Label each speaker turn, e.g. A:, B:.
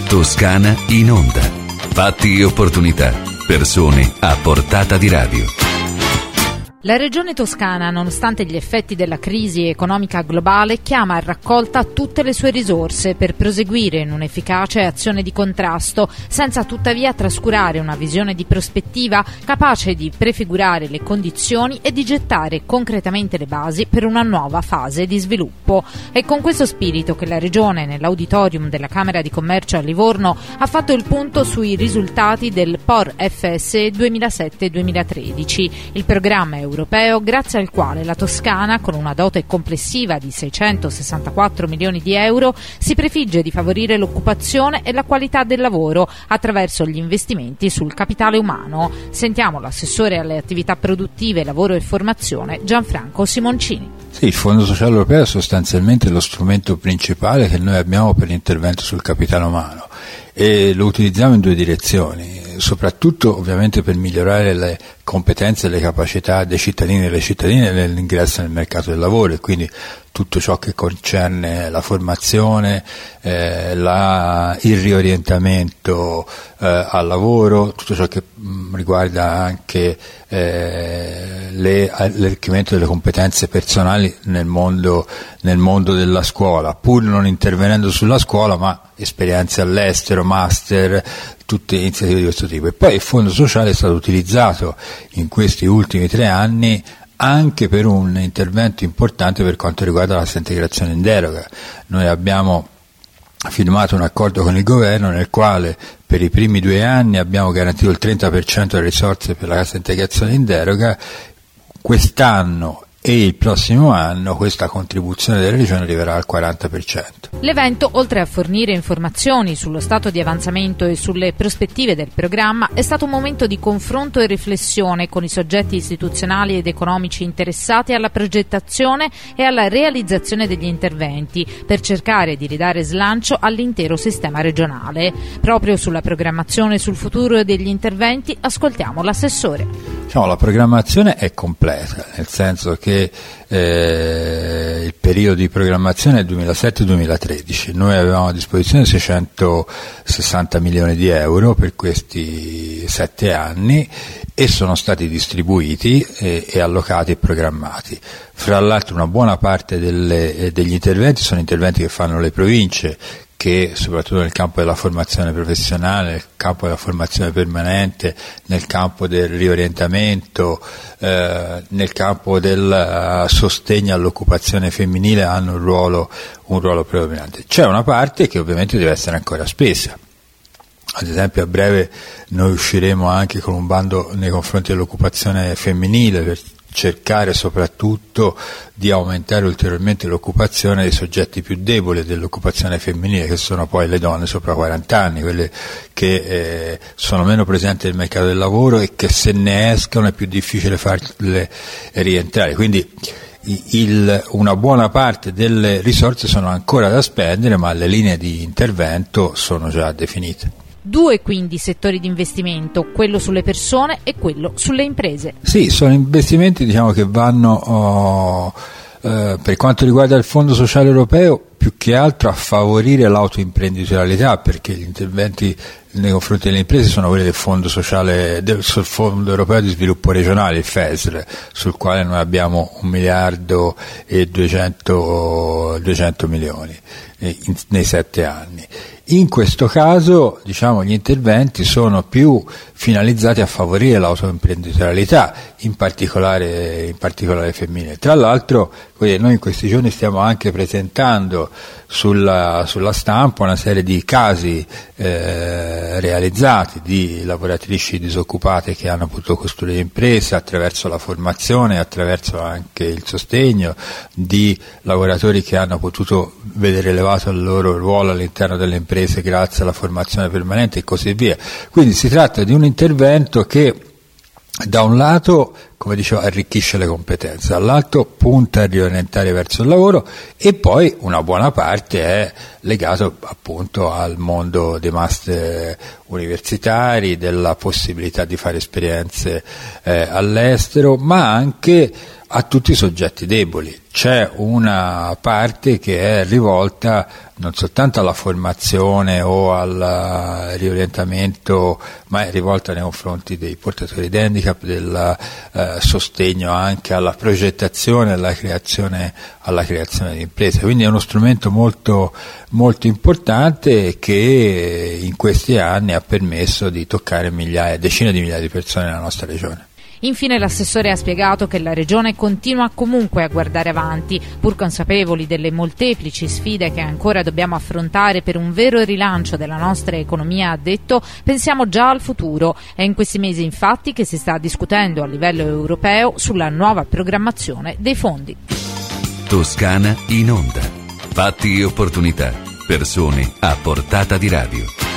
A: Toscana in onda. Fatti e opportunità. Persone a portata di radio.
B: La Regione Toscana, nonostante gli effetti della crisi economica globale, chiama a raccolta tutte le sue risorse per proseguire in un'efficace azione di contrasto, senza tuttavia trascurare una visione di prospettiva capace di prefigurare le condizioni e di gettare concretamente le basi per una nuova fase di sviluppo. È con questo spirito che la Regione, nell'auditorium della Camera di Commercio a Livorno, ha fatto il punto sui risultati del POR FSE 2007-2013, il programma europeo grazie al quale la Toscana, con una dote complessiva di 664 milioni di euro, si prefigge di favorire l'occupazione e la qualità del lavoro attraverso gli investimenti sul capitale umano. Sentiamo l'assessore alle attività produttive, lavoro e formazione, Gianfranco Simoncini.
C: Sì, il Fondo Sociale Europeo è sostanzialmente lo strumento principale che noi abbiamo per l'intervento sul capitale umano e lo utilizziamo in due direzioni, soprattutto ovviamente per migliorare le competenze e le capacità dei cittadini e delle cittadine nell'ingresso nel mercato del lavoro, e quindi tutto ciò che concerne la formazione, il riorientamento al lavoro, tutto ciò che riguarda anche l'arricchimento delle competenze personali nel mondo della scuola, pur non intervenendo sulla scuola, ma esperienze all'estero, master, tutte iniziative di questo tipo. E poi il Fondo Sociale è stato utilizzato in questi ultimi 3 anni anche per un intervento importante per quanto riguarda la cassa integrazione in deroga. Noi abbiamo firmato un accordo con il governo nel quale per i primi 2 anni abbiamo garantito il 30% delle risorse per la cassa integrazione in deroga. Quest'anno e il prossimo anno questa contribuzione della Regione arriverà al 40%.
B: L'evento, oltre a fornire informazioni sullo stato di avanzamento e sulle prospettive del programma, è stato un momento di confronto e riflessione con i soggetti istituzionali ed economici interessati alla progettazione e alla realizzazione degli interventi, per cercare di ridare slancio all'intero sistema regionale. Proprio sulla programmazione e sul futuro degli interventi ascoltiamo l'assessore.
C: La programmazione è completa, nel senso che il periodo di programmazione è 2007-2013. Noi avevamo a disposizione 660 milioni di euro per questi 7 anni e sono stati distribuiti e allocati e programmati. Fra l'altro una buona parte degli interventi sono interventi che fanno le province, che soprattutto nel campo della formazione professionale, nel campo della formazione permanente, nel campo del riorientamento, nel campo del sostegno all'occupazione femminile hanno un ruolo predominante. C'è una parte che ovviamente deve essere ancora spesa. Ad esempio a breve noi usciremo anche con un bando nei confronti dell'occupazione femminile per cercare soprattutto di aumentare ulteriormente l'occupazione dei soggetti più deboli dell'occupazione femminile, che sono poi le donne sopra 40 anni, quelle che sono meno presenti nel mercato del lavoro e che se ne escono è più difficile farle rientrare. Quindi una buona parte delle risorse sono ancora da spendere, ma le linee di intervento sono già definite.
B: 2 quindi settori di investimento, quello sulle persone e quello sulle imprese.
C: Sì, sono investimenti che vanno per quanto riguarda il Fondo Sociale Europeo più che altro a favorire l'autoimprenditorialità, perché gli interventi nei confronti delle imprese sono quelli del Fondo Sociale, sul Fondo Europeo di Sviluppo Regionale, il FESR, sul quale noi abbiamo 1 miliardo e 200 milioni nei 7 anni. In questo caso gli interventi sono più finalizzati a favorire l'autoimprenditorialità, in particolare femminile. Tra l'altro noi in questi giorni stiamo anche presentando sulla stampa una serie di casi realizzati di lavoratrici disoccupate che hanno potuto costruire imprese attraverso la formazione, attraverso anche il sostegno, di lavoratori che hanno potuto vedere elevato il loro ruolo all'interno delle imprese grazie alla formazione permanente e così via. Quindi si tratta di un intervento che da un lato, come dicevo, arricchisce le competenze, dall'altro punta a riorientare verso il lavoro, e poi una buona parte è legato appunto al mondo dei master universitari, della possibilità di fare esperienze all'estero, ma anche a tutti i soggetti deboli. C'è una parte che è rivolta non soltanto alla formazione o al riorientamento, ma è rivolta nei confronti dei portatori di handicap, del sostegno anche alla progettazione e alla creazione di imprese. Quindi è uno strumento molto, molto importante che in questi anni ha permesso di toccare decine di migliaia di persone nella nostra regione.
B: Infine l'assessore ha spiegato che la Regione continua comunque a guardare avanti, pur consapevoli delle molteplici sfide che ancora dobbiamo affrontare per un vero rilancio della nostra economia, ha detto, pensiamo già al futuro. È in questi mesi infatti che si sta discutendo a livello europeo sulla nuova programmazione dei fondi.
A: Toscana in onda. Fatti e opportunità. Persone a portata di radio.